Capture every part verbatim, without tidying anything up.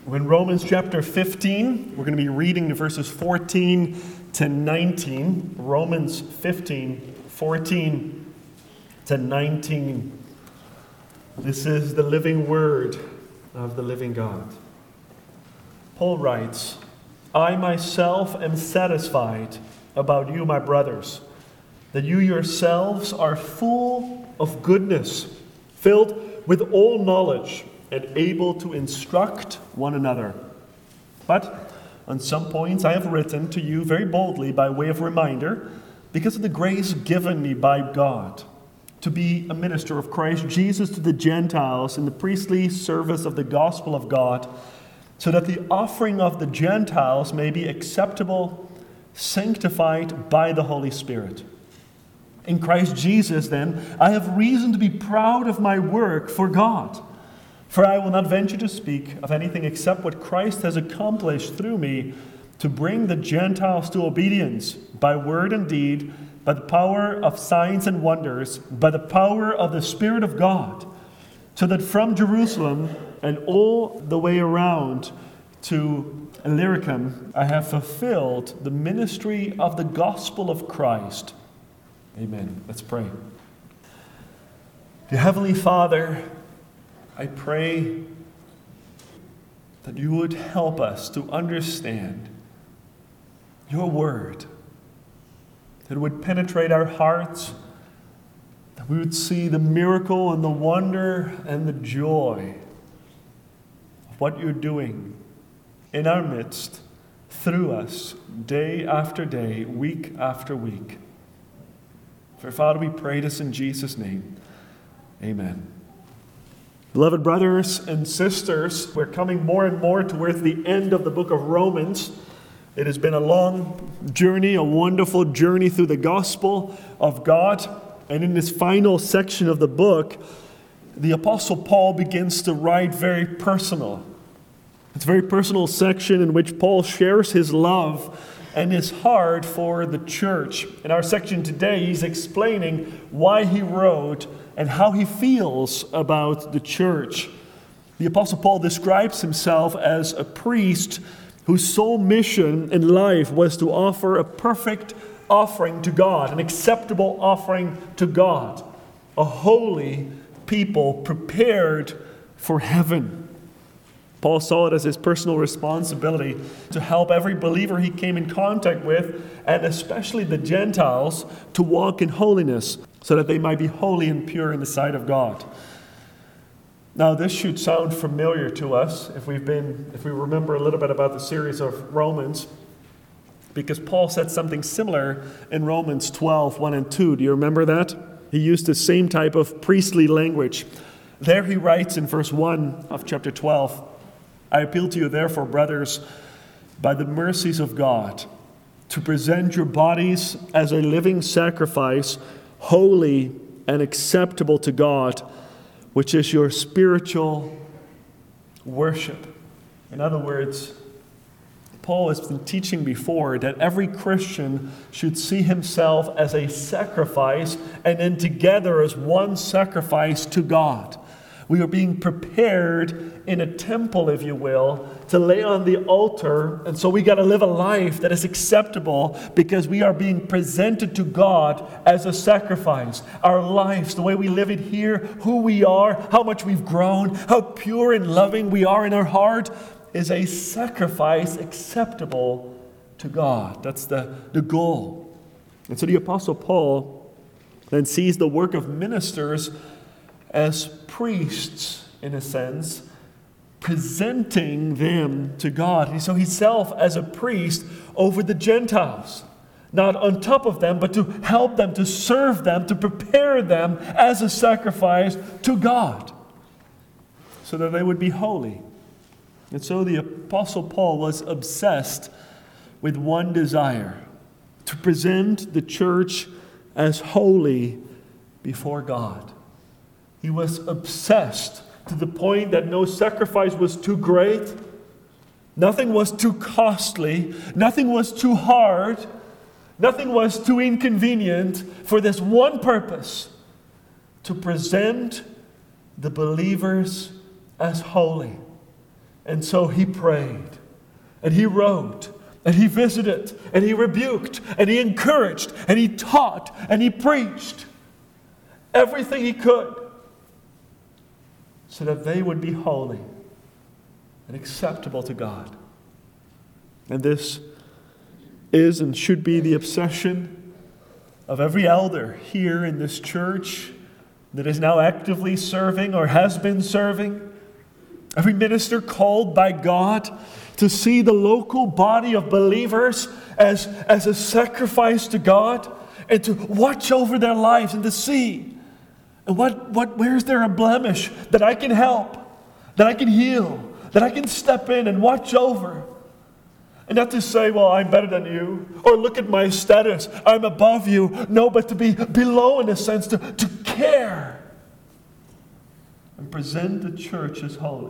In Romans chapter fifteen, we're going to be reading verses fourteen to nineteen. Romans fifteen, fourteen to nineteen. This is the living word of the living God. Paul writes, I myself am satisfied about you, my brothers, that you yourselves are full of goodness, filled with all knowledge, and able to instruct one another. But on some points I have written to you very boldly by way of reminder, because of the grace given me by God, to be a minister of Christ Jesus to the Gentiles in the priestly service of the gospel of God, so that the offering of the Gentiles may be acceptable, sanctified by the Holy Spirit. In Christ Jesus, then, I have reason to be proud of my work for God. For I will not venture to speak of anything except what Christ has accomplished through me to bring the Gentiles to obedience by word and deed, by the power of signs and wonders, by the power of the Spirit of God, so that from Jerusalem and all the way around to Illyricum I have fulfilled the ministry of the gospel of Christ. Amen. Let's pray. Dear Heavenly Father, I pray that you would help us to understand your word, that it would penetrate our hearts, that we would see the miracle and the wonder and the joy of what you're doing in our midst, through us, day after day, week after week. For Father, we pray this in Jesus' name. Amen. Beloved brothers and sisters, we're coming more and more towards the end of the book of Romans. It has been a long journey, a wonderful journey through the gospel of God. And in this final section of the book, the Apostle Paul begins to write very personal. It's a very personal section in which Paul shares his love and his heart for the church. In our section today, he's explaining why he wrote and how he feels about the church. The Apostle Paul describes himself as a priest whose sole mission in life was to offer a perfect offering to God, an acceptable offering to God, a holy people prepared for heaven. Paul saw it as his personal responsibility to help every believer he came in contact with, and especially the Gentiles, to walk in holiness so that they might be holy and pure in the sight of God. Now, this should sound familiar to us if we've been, if we remember a little bit about the series of Romans, because Paul said something similar in Romans twelve, one and two. Do you remember that? He used the same type of priestly language. There he writes in verse one of chapter twelve, I appeal to you, therefore, brothers, by the mercies of God, to present your bodies as a living sacrifice, holy and acceptable to God, which is your spiritual worship. In other words, Paul has been teaching before that every Christian should see himself as a sacrifice, and then together as one sacrifice to God. We are being prepared in a temple, if you will, to lay on the altar. And so we got to live a life that is acceptable because we are being presented to God as a sacrifice. Our lives, the way we live it here, who we are, how much we've grown, how pure and loving we are in our heart, is a sacrifice acceptable to God. That's the, the goal. And so the Apostle Paul then sees the work of ministers as priests, in a sense, presenting them to God. And so himself as a priest over the Gentiles, not on top of them, but to help them, to serve them, to prepare them as a sacrifice to God, so that they would be holy. And so the Apostle Paul was obsessed with one desire, to present the church as holy before God. He was obsessed to the point that no sacrifice was too great, nothing was too costly, nothing was too hard, nothing was too inconvenient for this one purpose, to present the believers as holy, And so he prayed, and he wrote, and he visited, and he rebuked, and he encouraged, and he taught, and he preached everything he could so that they would be holy and acceptable to God. And this is and should be the obsession of every elder here in this church that is now actively serving or has been serving. Every minister called by God to see the local body of believers as, as a sacrifice to God, and to watch over their lives and to see and what, what where's there a blemish that I can help, that I can heal, that I can step in and watch over. And not to say, well, I'm better than you, or look at my status, I'm above you. No, but to be below in a sense, to, to care and present the church as holy.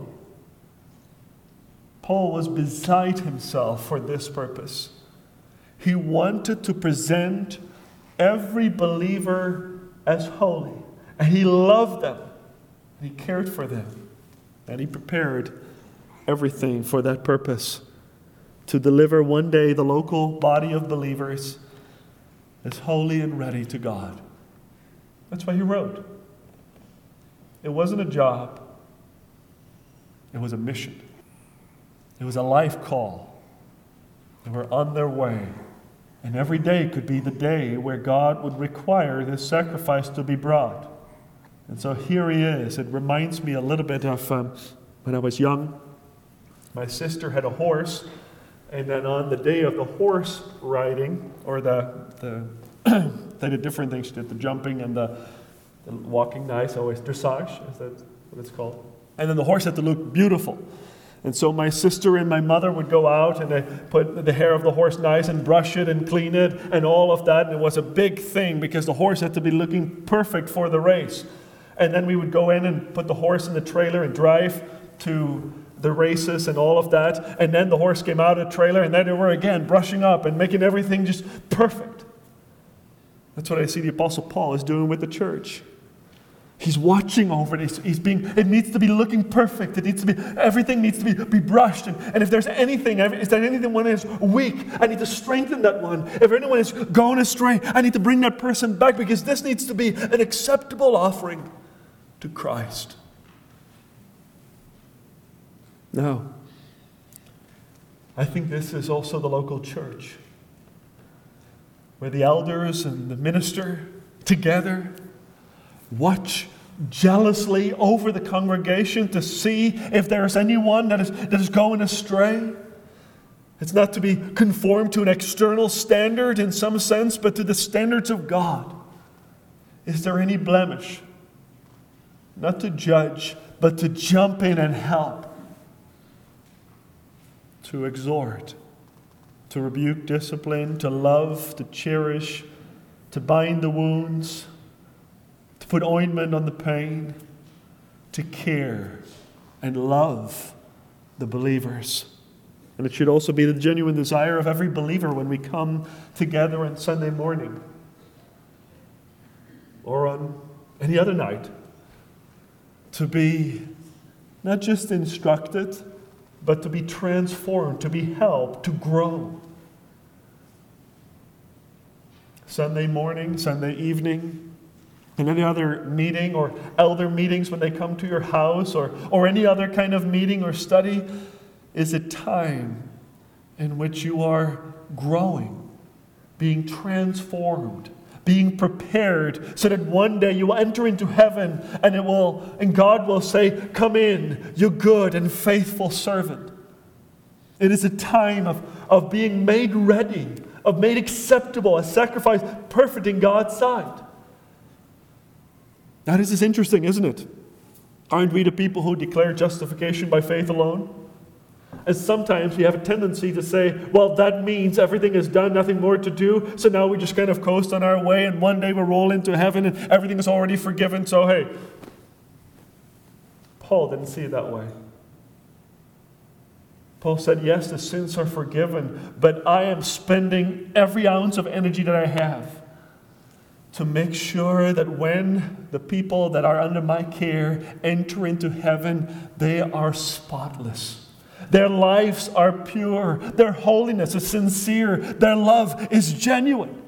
Paul was beside himself for this purpose. He wanted to present every believer as holy. And he loved them. And he cared for them. And he prepared everything for that purpose. To deliver one day the local body of believers as holy and ready to God. That's why he wrote. It wasn't a job. It was a mission. It was a life call. They were on their way. And every day could be the day where God would require this sacrifice to be brought. And so here he is. It reminds me a little bit of um, when I was young. My sister had a horse. And then on the day of the horse riding, or the, the they did different things. She did the jumping and the, the walking nice, always dressage, is that what it's called? And then the horse had to look beautiful. And so my sister and my mother would go out and they put the hair of the horse nice and brush it and clean it and all of that. And it was a big thing because the horse had to be looking perfect for the race. And then we would go in and put the horse in the trailer and drive to the races and all of that. And then the horse came out of the trailer and then they were again brushing up and making everything just perfect. That's what I see the Apostle Paul is doing with the church. He's watching over it. He's, he's being, it needs to be looking perfect. It needs to be, everything needs to be, be brushed. And, and if there's anything, if there's anything one is weak, I need to strengthen that one. If anyone is going astray, I need to bring that person back because this needs to be an acceptable offering to Christ. Now, I think this is also the local church, where the elders and the minister together watch jealously over the congregation to see if there is anyone that is, that is going astray. It's not to be conformed to an external standard in some sense, but to the standards of God. Is there any blemish? Not to judge, but to jump in and help. To exhort, to rebuke discipline, to love, to cherish, to bind the wounds, to put ointment on the pain, to care and love the believers. And it should also be the genuine desire of every believer when we come together on Sunday morning or on any other night to be not just instructed, but to be transformed, to be helped, to grow. Sunday morning, Sunday evening, and any other meeting or elder meetings when they come to your house or, or any other kind of meeting or study is a time in which you are growing, being transformed, being prepared so that one day you will enter into heaven and it will, and God will say, "Come in, you good and faithful servant." It is a time of, of being made ready, of made acceptable, a sacrifice perfect in God's sight. Now this is interesting, isn't it? Aren't we the people who declare justification by faith alone? And sometimes we have a tendency to say, well, that means everything is done, nothing more to do, so now we just kind of coast on our way, and one day we'll roll into heaven and everything is already forgiven, so hey. Paul didn't see it that way. Paul said, yes, the sins are forgiven, but I am spending every ounce of energy that I have to make sure that when the people that are under my care enter into heaven, they are spotless. Their lives are pure. Their holiness is sincere. Their love is genuine.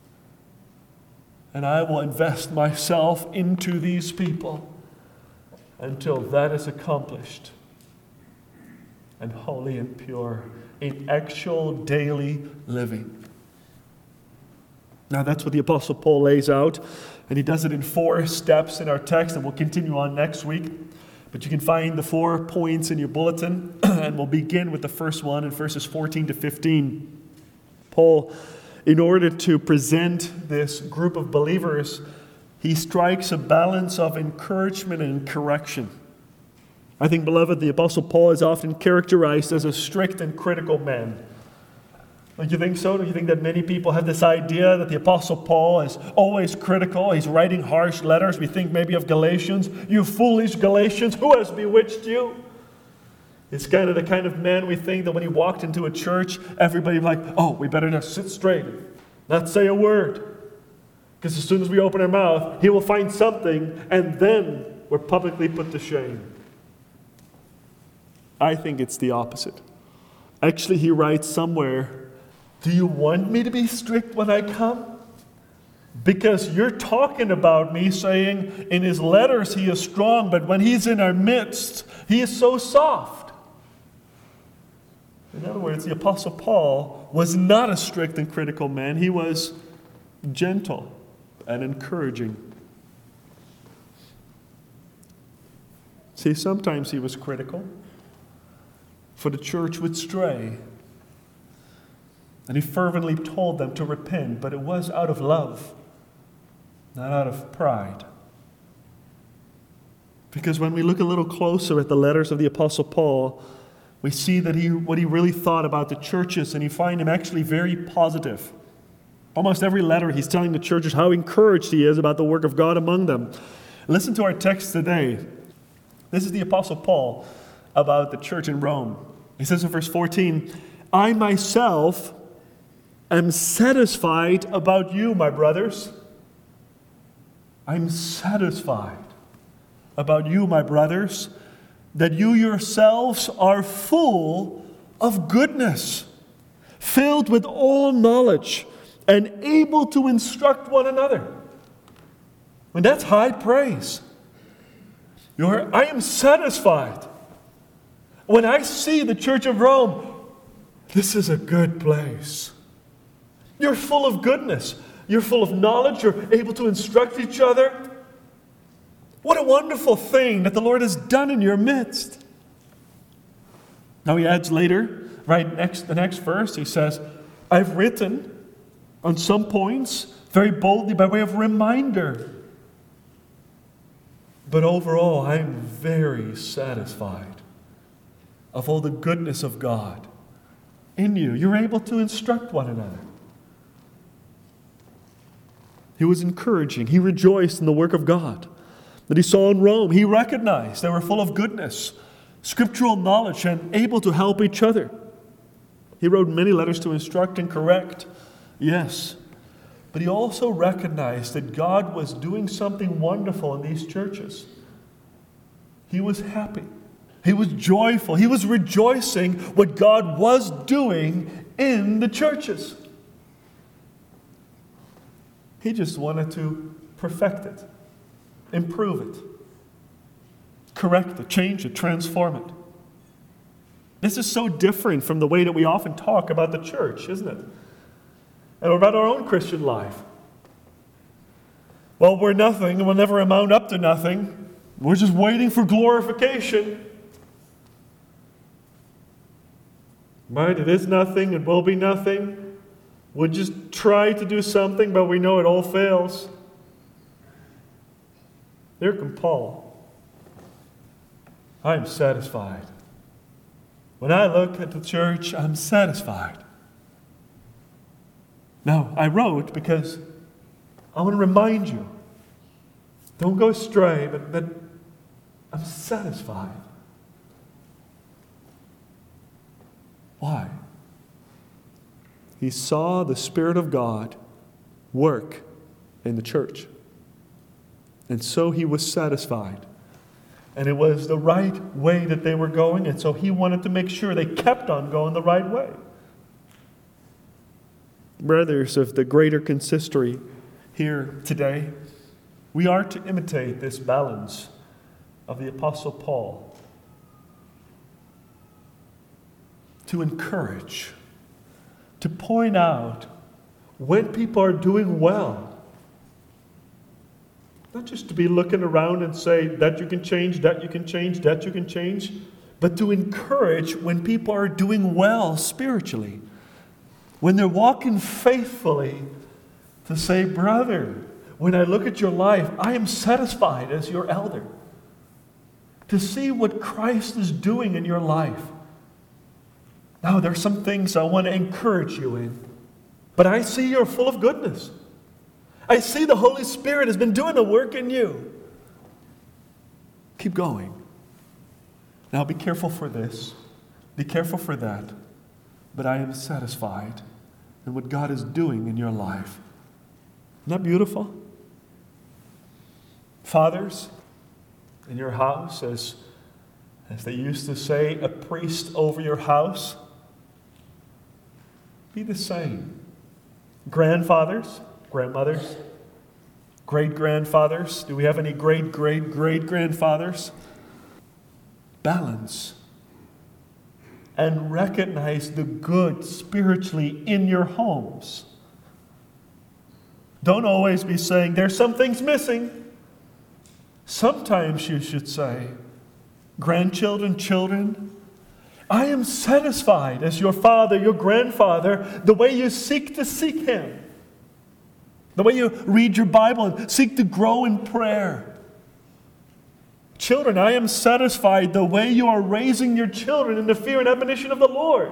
And I will invest myself into these people until that is accomplished and holy and pure in actual daily living. Now that's what the Apostle Paul lays out, and he does it in four steps in our text, and we'll continue on next week. But you can find the four points in your bulletin, and we'll begin with the first one in verses fourteen to fifteen. Paul, in order to present this group of believers, he strikes a balance of encouragement and correction. I think, beloved, the Apostle Paul is often characterized as a strict and critical man. Don't you think so? Do you think that many people have this idea that the Apostle Paul is always critical? He's writing harsh letters. We think maybe of Galatians. You foolish Galatians, who has bewitched you? It's kind of the kind of man we think that when he walked into a church, everybody was like, oh, we better just sit straight, not say a word. Because as soon as we open our mouth, he will find something, and then we're publicly put to shame. I think it's the opposite. Actually, he writes somewhere, do you want me to be strict when I come? Because you're talking about me, saying in his letters he is strong, but when he's in our midst, he is so soft. In other words, the Apostle Paul was not a strict and critical man. He was gentle and encouraging. See, sometimes he was critical, for the church would stray. And he fervently told them to repent, but it was out of love, not out of pride. Because when we look a little closer at the letters of the Apostle Paul, we see that he what he really thought about the churches, and you find him actually very positive. Almost every letter he's telling the churches how encouraged he is about the work of God among them. Listen to our text today. This is the Apostle Paul about the church in Rome. He says in verse fourteen, I myself am satisfied about you, my brothers. I'm satisfied about you, my brothers, that you yourselves are full of goodness, filled with all knowledge, and able to instruct one another. And that's high praise. You're, I am satisfied. When I see the Church of Rome, this is a good place. You're full of goodness. You're full of knowledge. You're able to instruct each other. What a wonderful thing that the Lord has done in your midst. Now he adds later, right next the next verse, he says, I've written on some points very boldly by way of reminder. But overall, I'm very satisfied of all the goodness of God in you. You're able to instruct one another. He was encouraging. He rejoiced in the work of God that he saw in Rome. He recognized they were full of goodness, scriptural knowledge, and able to help each other. He wrote many letters to instruct and correct, yes. But he also recognized that God was doing something wonderful in these churches. He was happy. He was joyful. He was rejoicing what God was doing in the churches. He just wanted to perfect it, improve it, correct it, change it, transform it. This is so different from the way that we often talk about the church, isn't it? And about our own Christian life. Well, we're nothing, and we'll never amount up to nothing. We're just waiting for glorification. Right? It is nothing, it will be nothing. We'll just try to do something, but we know it all fails. Here comes Paul. I'm satisfied. When I look at the church, I'm satisfied. Now, I wrote because I want to remind you. Don't go astray, but, but I'm satisfied. Why? He saw the Spirit of God work in the church. And so he was satisfied. And it was the right way that they were going, and so he wanted to make sure they kept on going the right way. Brothers of the greater consistory here today, we are to imitate this balance of the Apostle Paul. To encourage, to point out when people are doing well. Not just to be looking around and say that you can change, that you can change, that you can change, but to encourage when people are doing well spiritually. When they're walking faithfully, to say, brother, when I look at your life, I am satisfied as your elder. To see what Christ is doing in your life. Now, there are some things I want to encourage you in, but I see you're full of goodness. I see the Holy Spirit has been doing the work in you. Keep going. Now, be careful for this. Be careful for that. But I am satisfied in what God is doing in your life. Isn't that beautiful? Fathers, in your house, as, as they used to say, a priest over your house, be the same. Grandfathers, grandmothers, great-grandfathers. Do we have any great-great-great-grandfathers? Balance. And recognize the good spiritually in your homes. Don't always be saying, there's some things missing. Sometimes you should say, grandchildren, children, I am satisfied as your father, your grandfather, the way you seek to seek Him. The way you read your Bible and seek to grow in prayer. Children, I am satisfied the way you are raising your children in the fear and admonition of the Lord.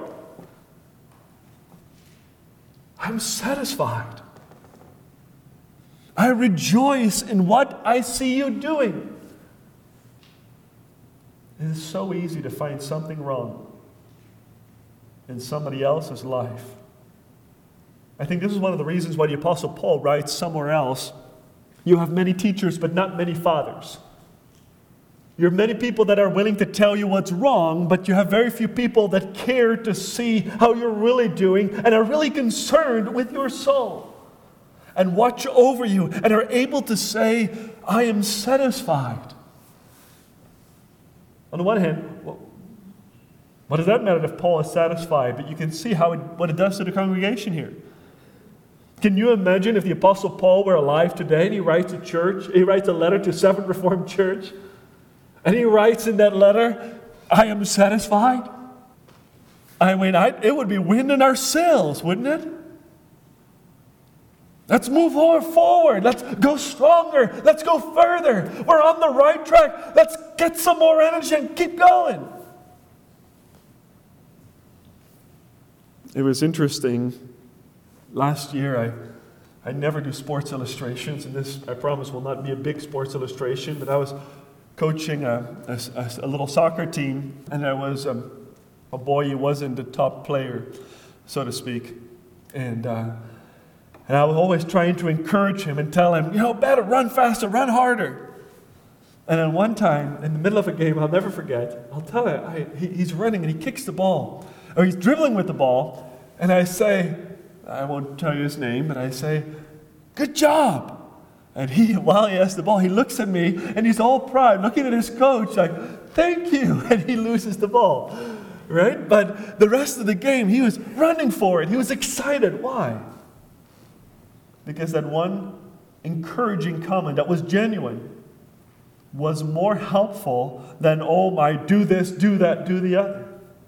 I'm satisfied. I rejoice in what I see you doing. It is so easy to find something wrong in somebody else's life. I think this is one of the reasons why the Apostle Paul writes somewhere else, you have many teachers but not many fathers. You have many people that are willing to tell you what's wrong, but you have very few people that care to see how you're really doing and are really concerned with your soul and watch over you and are able to say, I am satisfied. On the one hand, well, what does that matter if Paul is satisfied? But you can see how it, what it does to the congregation here. Can you imagine if the Apostle Paul were alive today and he writes a church, he writes a letter to Seventh Reformed Church, and he writes in that letter, I am satisfied? I mean, I, it would be wind in our sails, wouldn't it? Let's move forward. Let's go stronger. Let's go further. We're on the right track. Let's get some more energy and keep going. It was interesting. Last year, I, I never do sports illustrations, and this, I promise, will not be a big sports illustration, but I was coaching a, a, a little soccer team, and there was a, a boy who wasn't the top player, so to speak. And uh, And I was always trying to encourage him and tell him, you know, better run faster, run harder. And then one time, in the middle of a game, I'll never forget, I'll tell him, I, he, he's running and he kicks the ball, or he's dribbling with the ball, and I say, I won't tell you his name, but I say, good job. And he, while he has the ball, he looks at me, and he's all proud, looking at his coach, like, thank you, and he loses the ball, right? But the rest of the game, he was running for it. He was excited. Why? Because that one encouraging comment that was genuine was more helpful than, oh my, do this, do that, do the other.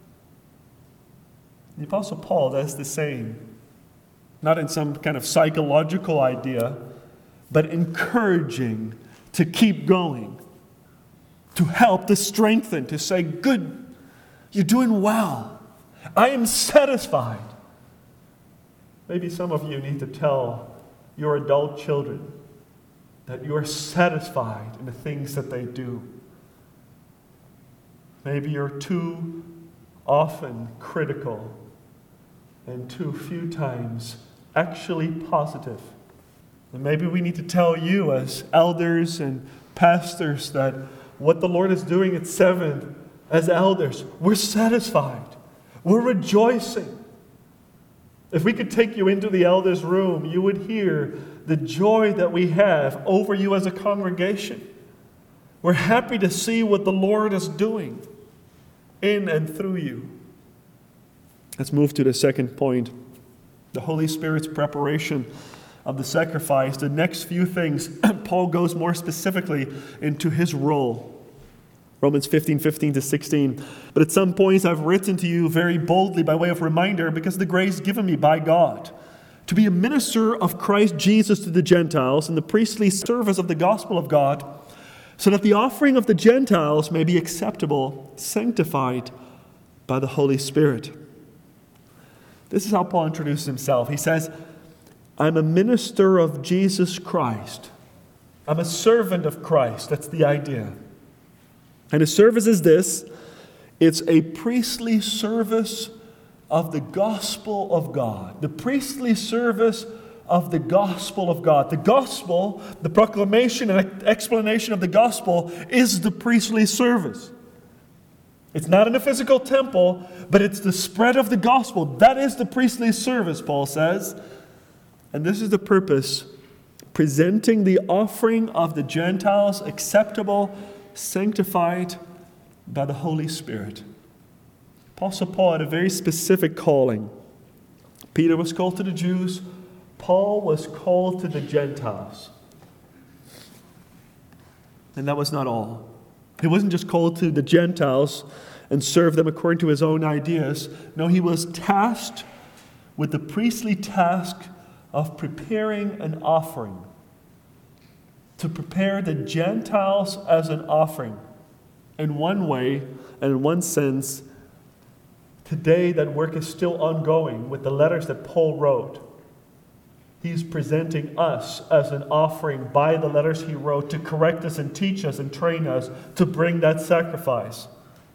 The Apostle Paul does the same. Not in some kind of psychological idea, but encouraging to keep going, to help, to strengthen, to say, good, you're doing well. I am satisfied. Maybe some of you need to tell your adult children that you are satisfied in the things that they do. Maybe you're too often critical and too few times actually positive. And maybe we need to tell you as elders and pastors that what the Lord is doing at Seventh as elders, we're satisfied. We're rejoicing. If we could take you into the elders' room, you would hear the joy that we have over you as a congregation. We're happy to see what the Lord is doing in and through you. Let's move to the second point. The Holy Spirit's preparation of the sacrifice. The next few things, Paul goes more specifically into his role. Romans fifteen, fifteen to sixteen. But at some points I've written to you very boldly by way of reminder, because of the grace given me by God, to be a minister of Christ Jesus to the Gentiles in the priestly service of the gospel of God, so that the offering of the Gentiles may be acceptable, sanctified by the Holy Spirit. This is how Paul introduces himself. He says, I'm a minister of Jesus Christ. I'm a servant of Christ. That's the idea. And his service is this. It's a priestly service of the gospel of God. The priestly service of the gospel of God. The gospel, the proclamation and explanation of the gospel, is the priestly service. It's not in a physical temple, but it's the spread of the gospel. That is the priestly service, Paul says. And this is the purpose, presenting the offering of the Gentiles acceptable, sanctified by the Holy Spirit. Apostle Paul had a very specific calling. Peter was called to the Jews. Paul was called to the Gentiles. And that was not all. He wasn't just called to the Gentiles and serve them according to his own ideas. No, he was tasked with the priestly task of preparing an offering. To prepare the Gentiles as an offering. In one way, and in one sense, today that work is still ongoing with the letters that Paul wrote. He's presenting us as an offering by the letters he wrote to correct us and teach us and train us to bring that sacrifice.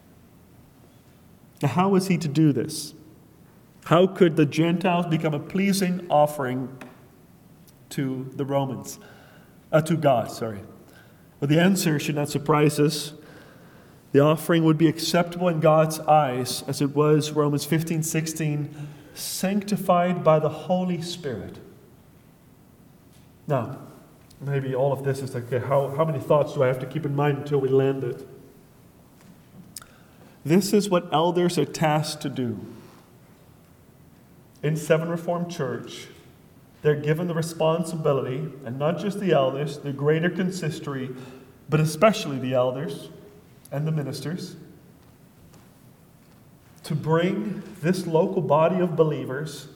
Now, how was he to do this? How could the Gentiles become a pleasing offering to the Romans? Uh, to God, sorry. Well, the answer should not surprise us. The offering would be acceptable in God's eyes, as it was, Romans fifteen, sixteen, sanctified by the Holy Spirit. Now, maybe all of this is like, okay, how, how many thoughts do I have to keep in mind until we land it? This is what elders are tasked to do. In Seven Reformed Church, they're given the responsibility, and not just the elders, the greater consistory, but especially the elders and the ministers, to bring this local body of believers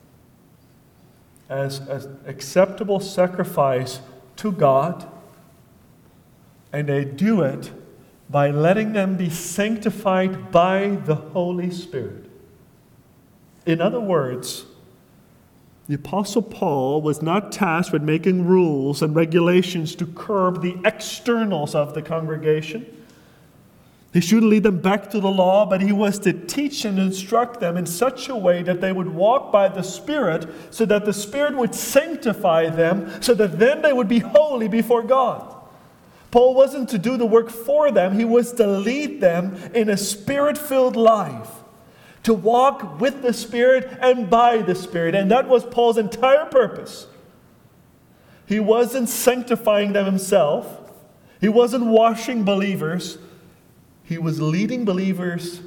as an acceptable sacrifice to God, and they do it by letting them be sanctified by the Holy Spirit. In other words, the Apostle Paul was not tasked with making rules and regulations to curb the externals of the congregation. He shouldn't lead them back to the law, but he was to teach and instruct them in such a way that they would walk by the Spirit, so that the Spirit would sanctify them, so that then they would be holy before God. Paul wasn't to do the work for them, he was to lead them in a Spirit-filled life, to walk with the Spirit and by the Spirit. And that was Paul's entire purpose. He wasn't sanctifying them himself. He wasn't washing believers. He was leading believers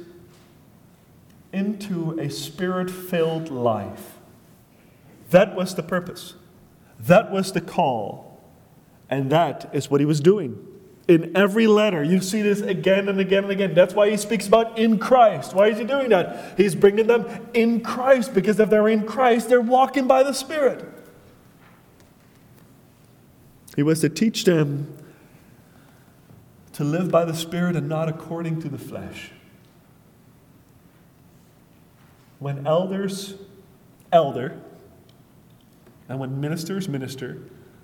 into a Spirit-filled life. That was the purpose. That was the call. And that is what he was doing. In every letter, you see this again and again and again. That's why he speaks about in Christ. Why is he doing that? He's bringing them in Christ, because if they're in Christ, they're walking by the Spirit. He was to teach them to live by the Spirit and not according to the flesh. When elders elder, and when ministers minister,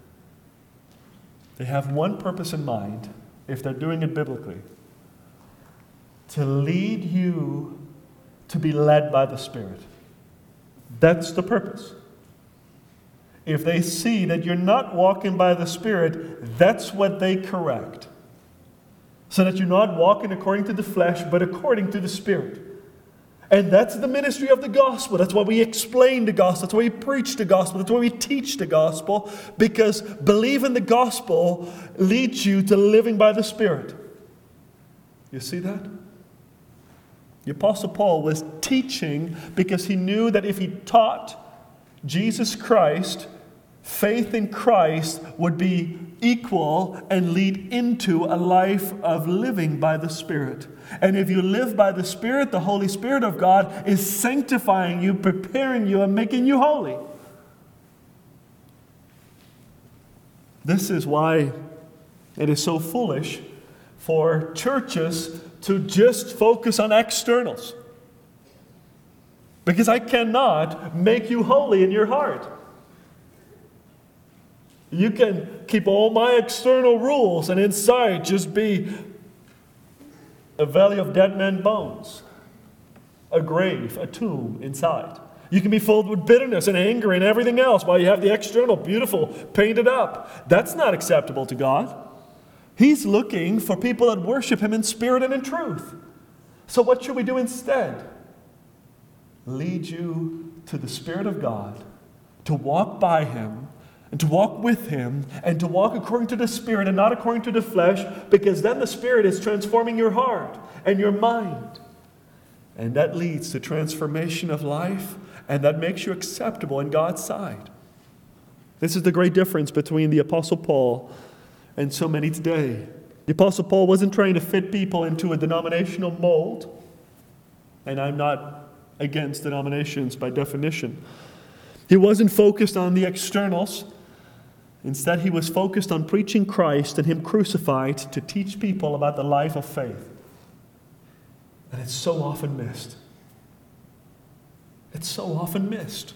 they have one purpose in mind, if they're doing it biblically: to lead you to be led by the Spirit. That's the purpose. If they see that you're not walking by the Spirit, that's what they correct. so that you're not walking according to the flesh, but according to the Spirit. And that's the ministry of the gospel. That's why we explain the gospel. That's why we preach the gospel. That's why we teach the gospel. Because believing the gospel leads you to living by the Spirit. You see that? The Apostle Paul was teaching because he knew that if he taught Jesus Christ, faith in Christ would be equal and lead into a life of living by the Spirit. And if you live by the Spirit, the Holy Spirit of God is sanctifying you, preparing you, and making you holy. This is why it is so foolish for churches to just focus on externals. Because I cannot make you holy in your heart. You can keep all my external rules and inside just be a valley of dead men's bones, a grave, a tomb inside. You can be filled with bitterness and anger and everything else while you have the external beautiful painted up. That's not acceptable to God. He's looking for people that worship Him in spirit and in truth. So what should we do instead? Lead you to the Spirit of God, to walk by Him, and to walk with Him, and to walk according to the Spirit and not according to the flesh, because then the Spirit is transforming your heart and your mind. And that leads to transformation of life, and that makes you acceptable in God's sight. This is the great difference between the Apostle Paul and so many today. The Apostle Paul wasn't trying to fit people into a denominational mold, and I'm not against denominations by definition. He wasn't focused on the externals. Instead, he was focused on preaching Christ and Him crucified to teach people about the life of faith. And it's so often missed. It's so often missed.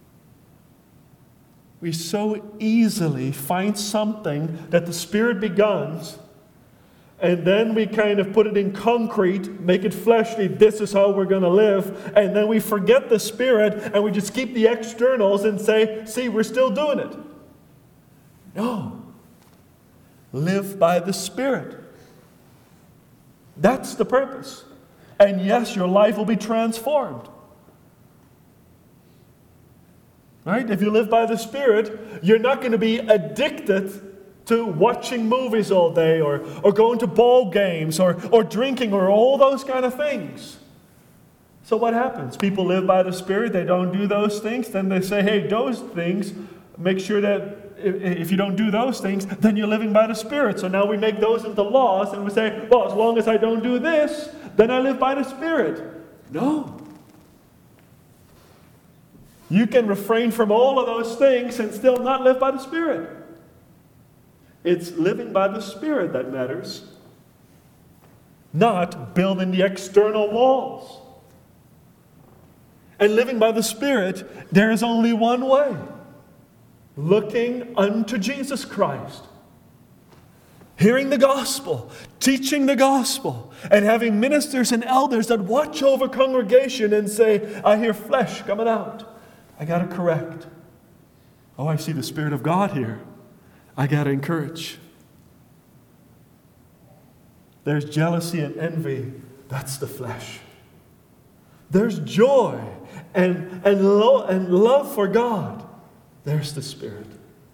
We so easily find something that the Spirit begins, and then we kind of put it in concrete, make it fleshly, this is how we're going to live, and then we forget the Spirit, and we just keep the externals and say, see, we're still doing it. No. Live by the Spirit. That's the purpose. And yes, your life will be transformed. Right? If you live by the Spirit, you're not going to be addicted to watching movies all day or, or going to ball games or, or drinking or all those kind of things. So what happens? People live by the Spirit, they don't do those things, then they say, hey, those things, make sure that if, if you don't do those things, then you're living by the Spirit. So now we make those into laws and we say, well, as long as I don't do this, then I live by the Spirit. No. You can refrain from all of those things and still not live by the Spirit. It's living by the Spirit that matters, not building the external walls. And living by the Spirit, there is only one way. Looking unto Jesus Christ. Hearing the gospel, teaching the gospel, and having ministers and elders that watch over congregation and say, I hear flesh coming out. I got to correct. Oh, I see the Spirit of God here. I got to encourage. There's jealousy and envy. That's the flesh. There's joy and, and, lo- and love for God. There's the Spirit.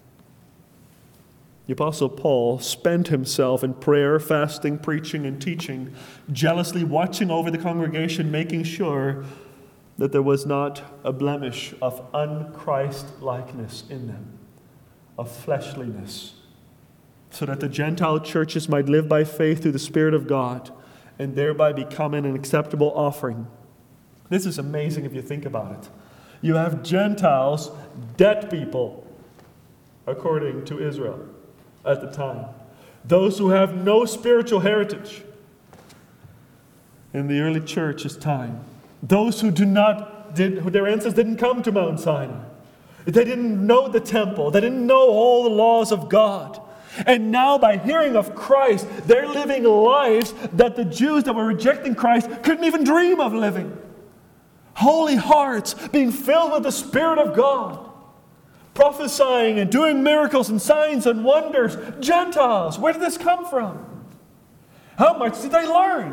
The Apostle Paul spent himself in prayer, fasting, preaching, and teaching, jealously watching over the congregation, making sure that there was not a blemish of un-Christ-likeness in them, of fleshliness, so that the Gentile churches might live by faith through the Spirit of God and thereby becoming an acceptable offering. This is amazing if you think about it. You have Gentiles, dead people, according to Israel at the time. Those who have no spiritual heritage in the early church's time. Those who do not, did, who their ancestors didn't come to Mount Sinai. They didn't know the temple. They didn't know all the laws of God. And now by hearing of Christ, they're living lives that the Jews that were rejecting Christ couldn't even dream of living. Holy hearts being filled with the Spirit of God. Prophesying and doing miracles and signs and wonders. Gentiles, where did this come from? How much did they learn?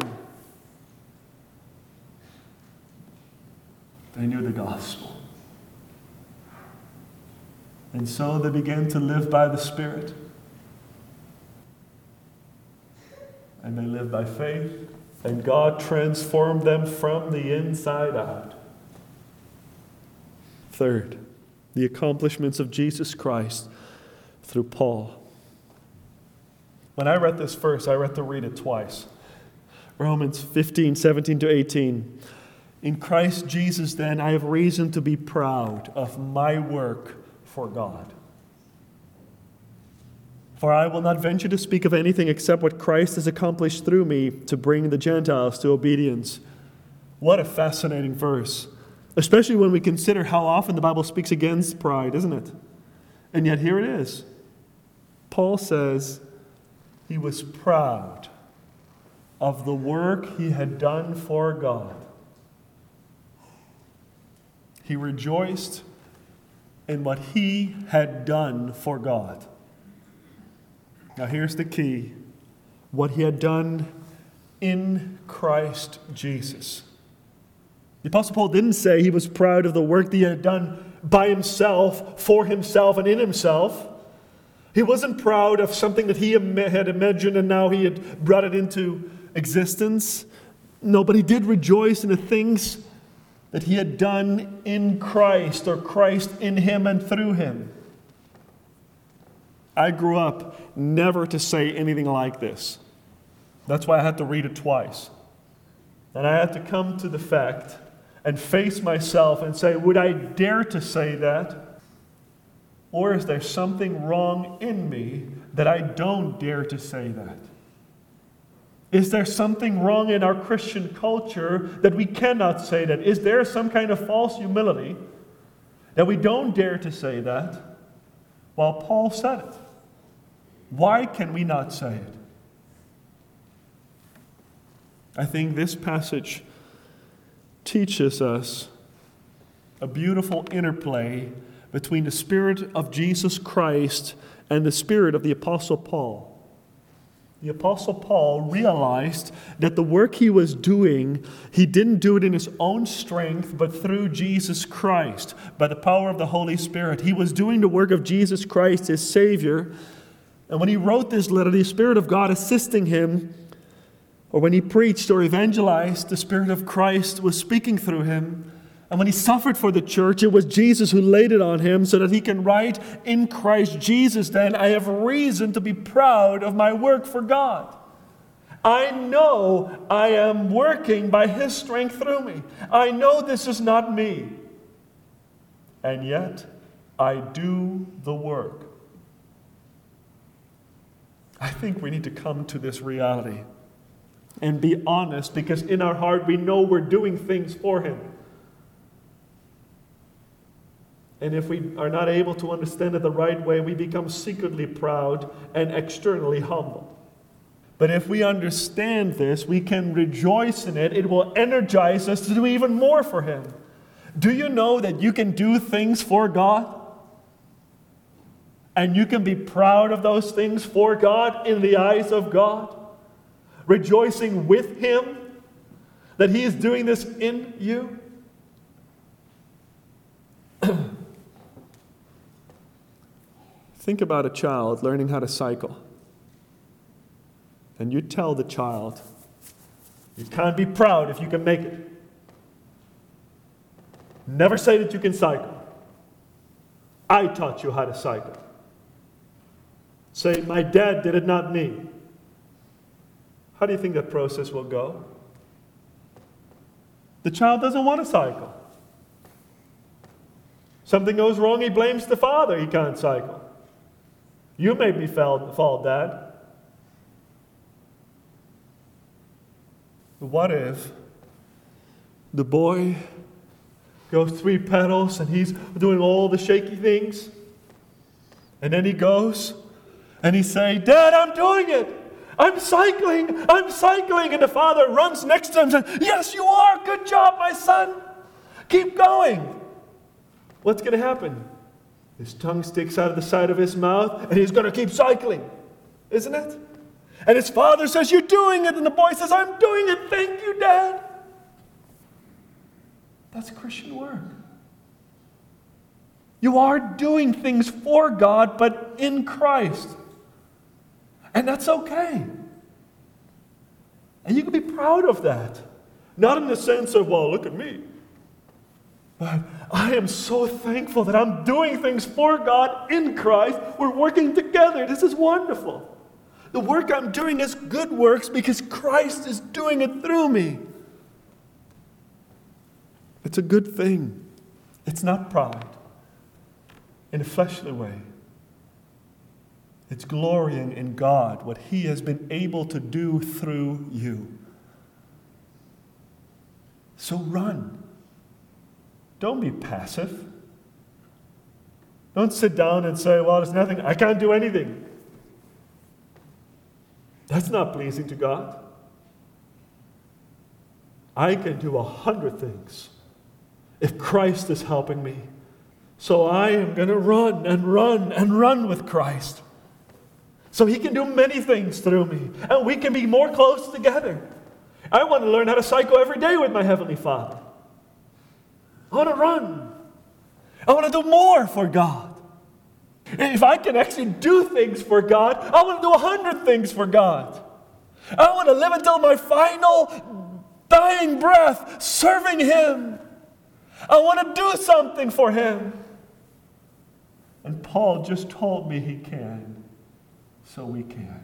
They knew the gospel. And so they began to live by the Spirit. And they lived by faith. And God transformed them from the inside out. Third, the accomplishments of Jesus Christ through Paul. When I read this verse, I read to read it twice. Romans fifteen, seventeen to eighteen. In Christ Jesus, then, I have reason to be proud of my work for God. For I will not venture to speak of anything except what Christ has accomplished through me to bring the Gentiles to obedience. What a fascinating verse. Especially when we consider how often the Bible speaks against pride, isn't it? And yet here it is. Paul says he was proud of the work he had done for God. He rejoiced in what he had done for God. Now here's the key. What he had done in Christ Jesus. The Apostle Paul didn't say he was proud of the work that he had done by himself, for himself, and in himself. He wasn't proud of something that he had imagined and now he had brought it into existence. No, but he did rejoice in the things that he had done in Christ, or Christ in him and through him. I grew up never to say anything like this. That's why I had to read it twice. And I had to come to the fact and face myself and say, would I dare to say that? Or is there something wrong in me that I don't dare to say that? Is there something wrong in our Christian culture that we cannot say that? Is there some kind of false humility that we don't dare to say that? Well, Paul said it. Why can we not say it? I think this passage teaches us a beautiful interplay between the Spirit of Jesus Christ and the Spirit of the Apostle Paul. The Apostle Paul realized that the work he was doing, he didn't do it in his own strength, but through Jesus Christ, by the power of the Holy Spirit. He was doing the work of Jesus Christ, his Savior. And when he wrote this letter, the Spirit of God assisting him, or when he preached or evangelized, the Spirit of Christ was speaking through him. And when he suffered for the church, it was Jesus who laid it on him so that he can write, in Christ Jesus, then, I have reason to be proud of my work for God. I know I am working by his strength through me. I know this is not me. And yet, I do the work. I think we need to come to this reality and be honest, because in our heart we know we're doing things for him. And if we are not able to understand it the right way, we become secretly proud and externally humble. But if we understand this, we can rejoice in it. It will energize us to do even more for him. Do you know that you can do things for God? And you can be proud of those things for God in the eyes of God? Rejoicing with him that he is doing this in you? Think about a child learning how to cycle. And you tell the child, you can't be proud if you can make it. Never say that you can cycle. I taught you how to cycle. Say, my dad did it, not me. How do you think that process will go? The child doesn't want to cycle. Something goes wrong, he blames the father, he can't cycle. You made me fall, fall, Dad. What if the boy goes three pedals and he's doing all the shaky things, and then he goes and he say, Dad, I'm doing it. I'm cycling. I'm cycling. And the father runs next to him and says, yes, you are. Good job, my son. Keep going. What's going to happen? His tongue sticks out of the side of his mouth, and he's going to keep cycling, isn't it? And his father says, "You're doing it." And the boy says, "I'm doing it. Thank you, Dad." That's Christian work. You are doing things for God, but in Christ. And that's okay. And you can be proud of that. Not in the sense of, well, look at me. But I am so thankful that I'm doing things for God in Christ. We're working together. This is wonderful. The work I'm doing is good works because Christ is doing it through me. It's a good thing. It's not pride in a fleshly way. It's glorying in God, what He has been able to do through you. So run. Don't be passive. Don't sit down and say, well, there's nothing, I can't do anything. That's not pleasing to God. I can do a hundred things if Christ is helping me. So I am going to run and run and run with Christ. So He can do many things through me. And we can be more close together. I want to learn how to cycle every day with my Heavenly Father. I want to run. I want to do more for God. And if I can actually do things for God, I want to do a hundred things for God. I want to live until my final dying breath serving Him. I want to do something for Him. And Paul just told me he can, so we can.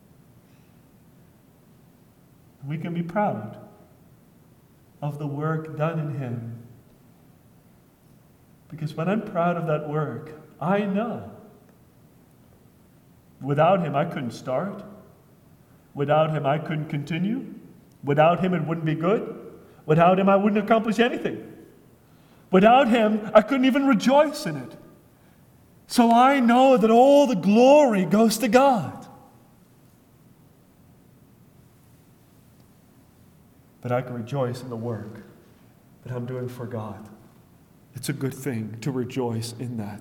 We can be proud of the work done in Him. Because when I'm proud of that work, I know without Him I couldn't start. Without Him I couldn't continue. Without Him it wouldn't be good. Without Him I wouldn't accomplish anything. Without Him I couldn't even rejoice in it. So I know that all the glory goes to God. But I can rejoice in the work that I'm doing for God. It's a good thing to rejoice in that.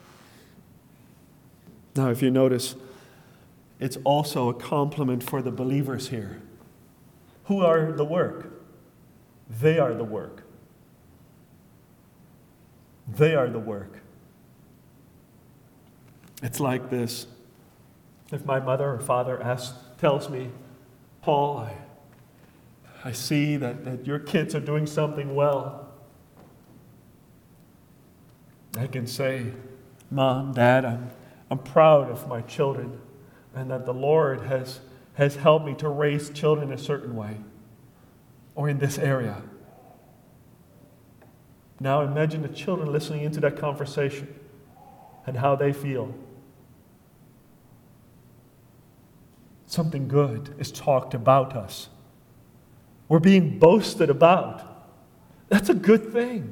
Now, if you notice, it's also a compliment for the believers here. Who are the work? They are the work. They are the work. It's like this. If my mother or father asks, tells me, Paul, I, I see that, that your kids are doing something well. I can say, Mom, Dad, I'm, I'm proud of my children and that the Lord has, has helped me to raise children a certain way or in this area. Now imagine the children listening into that conversation and how they feel. Something good is talked about us. We're being boasted about. That's a good thing.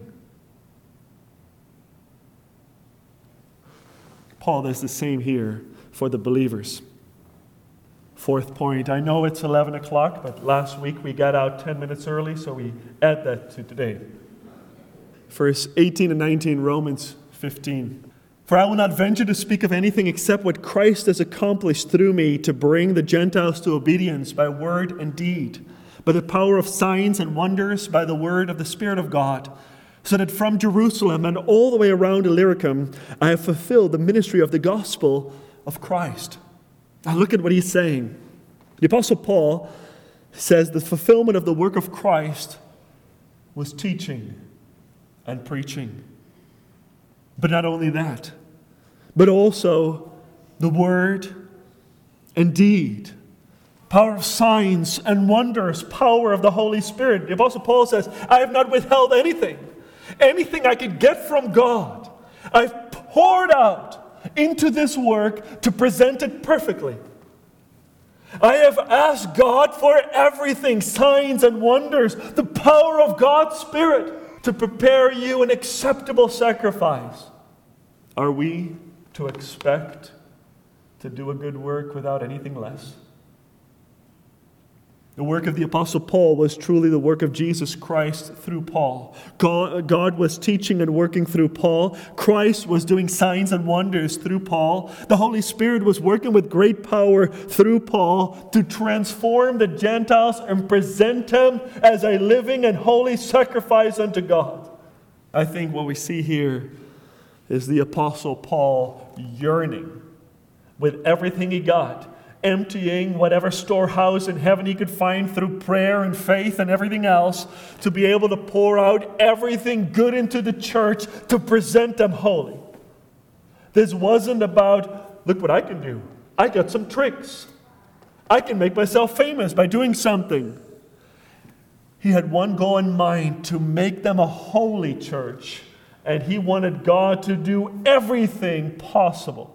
Paul does the same here for the believers. Fourth point, I know it's eleven o'clock, but last week we got out ten minutes early, so we add that to today. Verse eighteen and nineteen, Romans fifteen. For I will not venture to speak of anything except what Christ has accomplished through me to bring the Gentiles to obedience by word and deed, by the power of signs and wonders, by the word of the Spirit of God, so that from Jerusalem and all the way around Illyricum, I have fulfilled the ministry of the gospel of Christ. Now look at what he's saying. The Apostle Paul says the fulfillment of the work of Christ was teaching and preaching. But not only that, but also the word and deed. Power of signs and wonders, power of the Holy Spirit. The Apostle Paul says, I have not withheld anything. Anything I could get from God, I've poured out into this work to present it perfectly. I have asked God for everything, signs and wonders, the power of God's Spirit to prepare you an acceptable sacrifice. Are we to expect to do a good work without anything less? The work of the Apostle Paul was truly the work of Jesus Christ through Paul. God, God was teaching and working through Paul. Christ was doing signs and wonders through Paul. The Holy Spirit was working with great power through Paul to transform the Gentiles and present them as a living and holy sacrifice unto God. I think what we see here is the Apostle Paul yearning with everything he got, emptying whatever storehouse in heaven he could find through prayer and faith and everything else, to be able to pour out everything good into the church to present them holy. This wasn't about, look what I can do. I got some tricks. I can make myself famous by doing something. He had one goal in mind, to make them a holy church. And he wanted God to do everything possible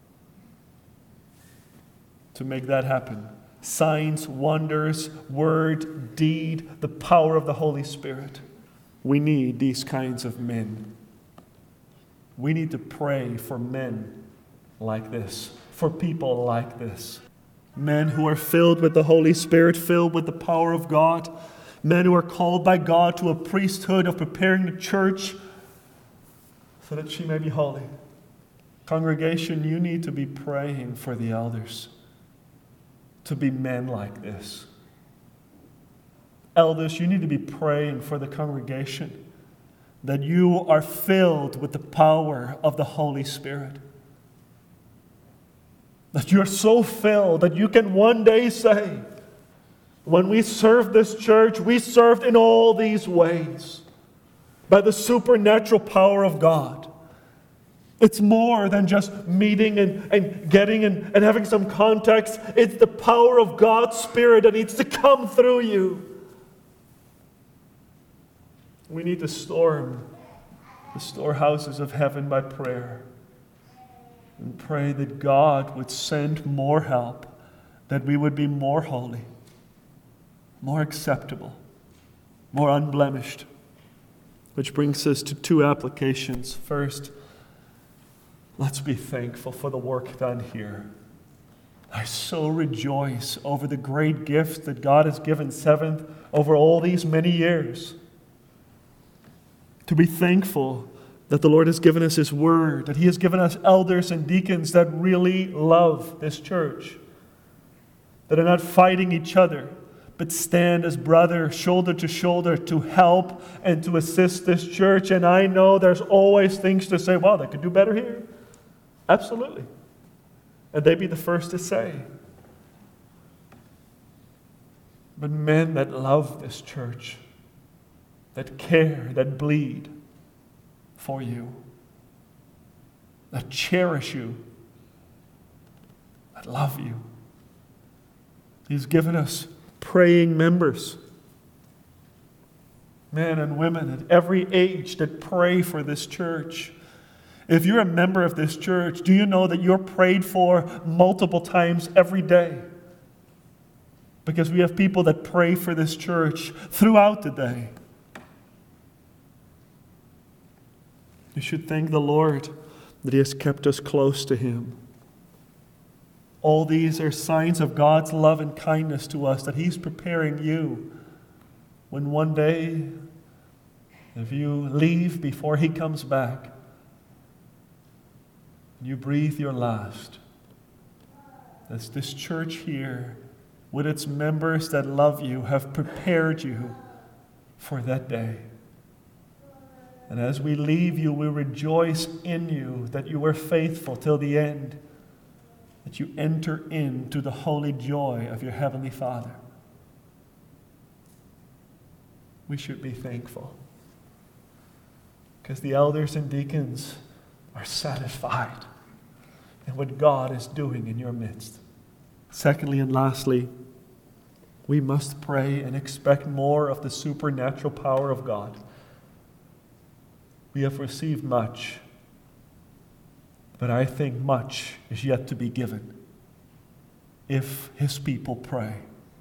to make that happen. Signs, wonders, word, deed, the power of the Holy Spirit. We need these kinds of men. We need to pray for men like this, for people like this. Men who are filled with the Holy Spirit, filled with the power of God. Men who are called by God to a priesthood of preparing the church so that she may be holy. Congregation, you need to be praying for the elders to be men like this. Elders, you need to be praying for the congregation that you are filled with the power of the Holy Spirit. That you're so filled that you can one day say, when we served this church, we served in all these ways by the supernatural power of God. It's more than just meeting and, and getting and, and having some context. It's the power of God's Spirit that needs to come through you. We need to storm the storehouses of heaven by prayer and pray that God would send more help, that we would be more holy, more acceptable, more unblemished. Which brings us to two applications. First, let's be thankful for the work done here. I so rejoice over the great gift that God has given Seventh over all these many years. To be thankful that the Lord has given us His Word, that He has given us elders and deacons that really love this church, that are not fighting each other, but stand as brothers, shoulder to shoulder, to help and to assist this church. And I know there's always things to say, wow, they could do better here. Absolutely. And they'd be the first to say. But men that love this church, that care, that bleed for you, that cherish you, that love you. He's given us praying members, men and women at every age that pray for this church. If you're a member of this church, do you know that you're prayed for multiple times every day? Because we have people that pray for this church throughout the day. You should thank the Lord that He has kept us close to Him. All these are signs of God's love and kindness to us, that He's preparing you when one day, if you leave before He comes back, you breathe your last, as this church here, with its members that love you, have prepared you for that day. And as we leave you, we rejoice in you that you were faithful till the end, that you enter into the holy joy of your Heavenly Father. We should be thankful, because the elders and deacons are satisfied in what God is doing in your midst. Secondly and lastly, we must pray and expect more of the supernatural power of God. We have received much, but I think much is yet to be given if His people pray.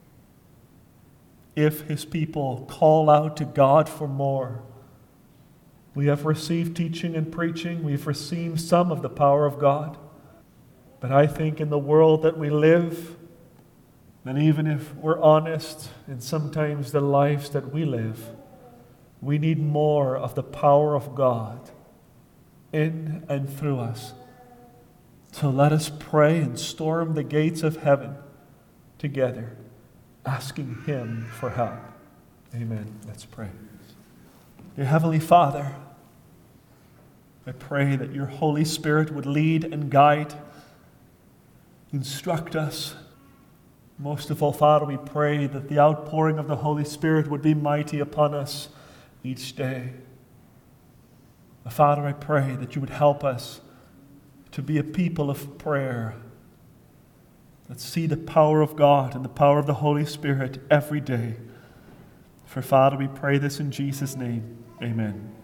If His people call out to God for more. We have received teaching and preaching. We've received some of the power of God. But I think in the world that we live, And even if we're honest in sometimes the lives that we live, we need more of the power of God in and through us. So let us pray and storm the gates of heaven together, asking Him for help. Amen. Let's pray. Dear Heavenly Father, I pray that your Holy Spirit would lead and guide, instruct us. Most of all, Father, we pray that the outpouring of the Holy Spirit would be mighty upon us each day. Father, I pray that you would help us to be a people of prayer that see the power of God and the power of the Holy Spirit every day. For Father, we pray this in Jesus' name. Amen.